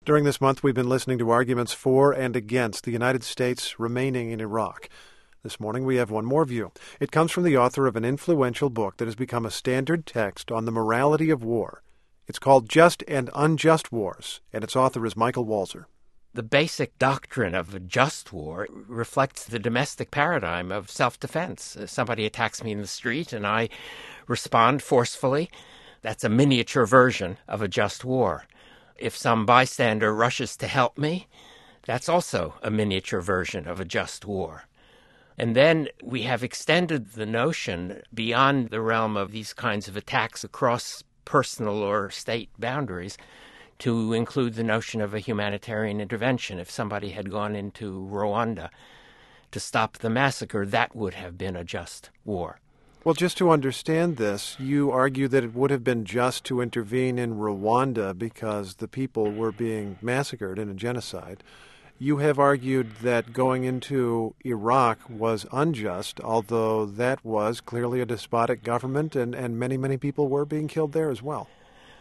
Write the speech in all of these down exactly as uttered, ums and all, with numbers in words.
During this month, we've been listening to arguments for and against the United States remaining in Iraq. This morning, we have one more view. It comes from the author of an influential book that has become a standard text on the morality of war. It's called Just and Unjust Wars, and its author is Michael Walzer. The basic doctrine of a just war reflects the domestic paradigm of self-defense. If somebody attacks me in the street and I respond forcefully, that's a miniature version of a just war. If some bystander rushes to help me, that's also a miniature version of a just war. And then we have extended the notion beyond the realm of these kinds of attacks across personal or state boundaries to include the notion of a humanitarian intervention. If somebody had gone into Rwanda to stop the massacre, that would have been a just war. Well, just to understand this, you argue that it would have been just to intervene in Rwanda because the people were being massacred in a genocide. You have argued that going into Iraq was unjust, although that was clearly a despotic government and, and many, many people were being killed there as well.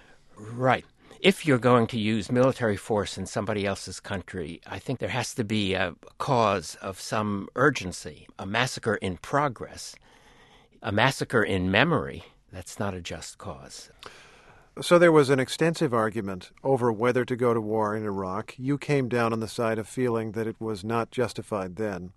Right. If you're going to use military force in somebody else's country, I think there has to be a cause of some urgency. A massacre in progress, a massacre in memory, that's not a just cause. So there was an extensive argument over whether to go to war in Iraq. You came down on the side of feeling that it was not justified then.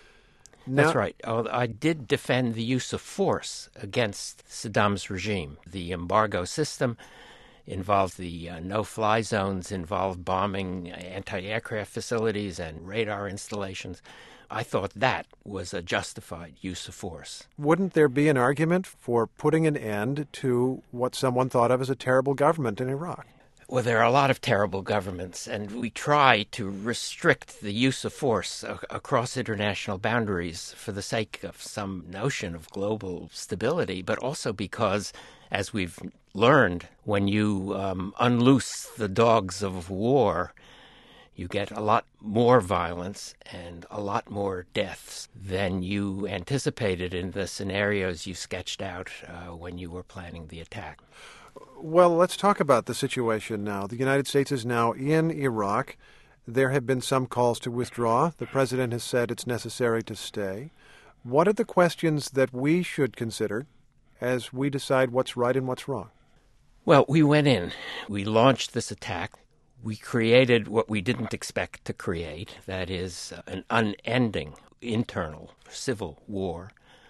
Now, That's right. I did defend the use of force against Saddam's regime. The embargo system involved the uh, no-fly zones, involved bombing anti-aircraft facilities and radar installations. I thought that was a justified use of force. Wouldn't there be an argument for putting an end to what someone thought of as a terrible government in Iraq? Well, there are a lot of terrible governments, and we try to restrict the use of force a- across international boundaries for the sake of some notion of global stability, but also because, as we've learned, when you um, unloose the dogs of war, you get a lot more violence and a lot more deaths than you anticipated in the scenarios you sketched out uh, when you were planning the attack. Well, let's talk about the situation now. The United States is now in Iraq. There have been some calls to withdraw. The president has said it's necessary to stay. What are the questions that we should consider as we decide what's right and what's wrong? Well, we went in. We launched this attack. We created what we didn't expect to create, that is, an unending internal civil war.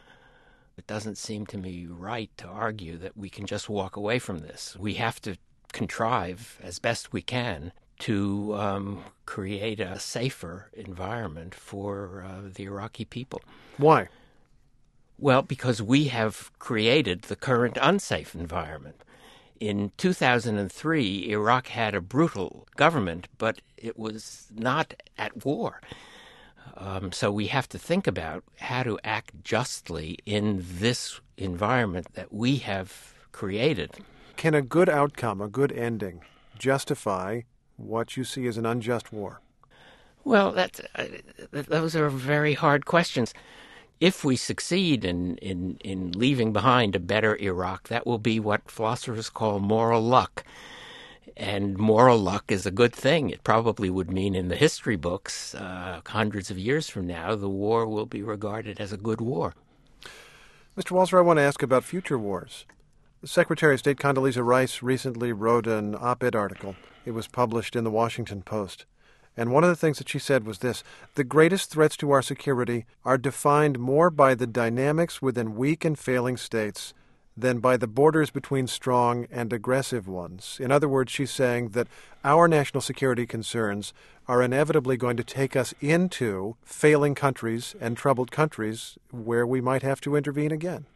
It doesn't seem to me right to argue that we can just walk away from this. We have to contrive, as best we can, to um, create a safer environment for uh, the Iraqi people. Why? Well, because we have created the current unsafe environment. In two thousand three, Iraq had a brutal government, but it was not at war. Um, so we have to think about how to act justly in this environment that we have created. Can a good outcome, a good ending, justify what you see as an unjust war? Well, that's, uh, those are very hard questions. If we succeed in, in, in leaving behind a better Iraq, that will be what philosophers call moral luck. And moral luck is a good thing. It probably would mean in the history books, uh, hundreds of years from now, the war will be regarded as a good war. Mister Walzer, I want to ask about future wars. Secretary of State Condoleezza Rice recently wrote an op-ed article. It was published in the Washington Post. And one of the things that she said was this: the greatest threats to our security are defined more by the dynamics within weak and failing states than by the borders between strong and aggressive ones. In other words, she's saying that our national security concerns are inevitably going to take us into failing countries and troubled countries where we might have to intervene again.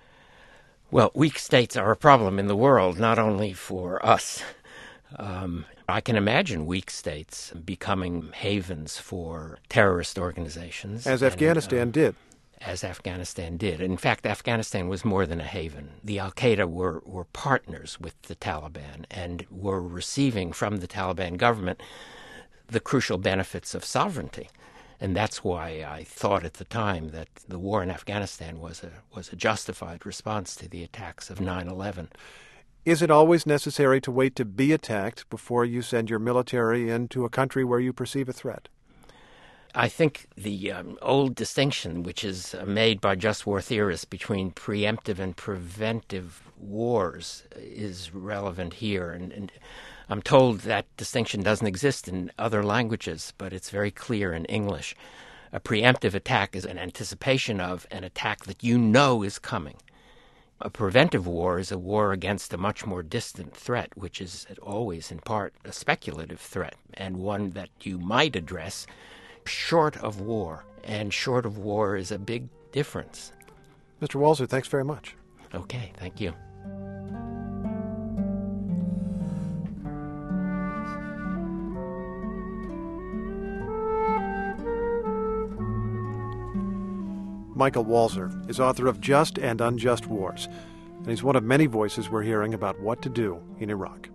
Well, weak states are a problem in the world, not only for us. Um, I can imagine weak states becoming havens for terrorist organizations. As and, Afghanistan uh, did. As Afghanistan did. In fact, Afghanistan was more than a haven. The al-Qaeda were, were partners with the Taliban and were receiving from the Taliban government the crucial benefits of sovereignty. And that's why I thought at the time that the war in Afghanistan was a was a justified response to the attacks of nine eleven. Is it always necessary to wait to be attacked before you send your military into a country where you perceive a threat? I think the um, old distinction, which is uh, made by just war theorists between preemptive and preventive wars, is relevant here. And, and I'm told that distinction doesn't exist in other languages, but it's very clear in English. A preemptive attack is an anticipation of an attack that you know is coming. A preventive war is a war against a much more distant threat, which is always in part a speculative threat, and one that you might address short of war. And short of war is a big difference. Mister Walser, thanks very much. Okay, thank you. Michael Walser is author of Just and Unjust Wars, and he's one of many voices we're hearing about what to do in Iraq.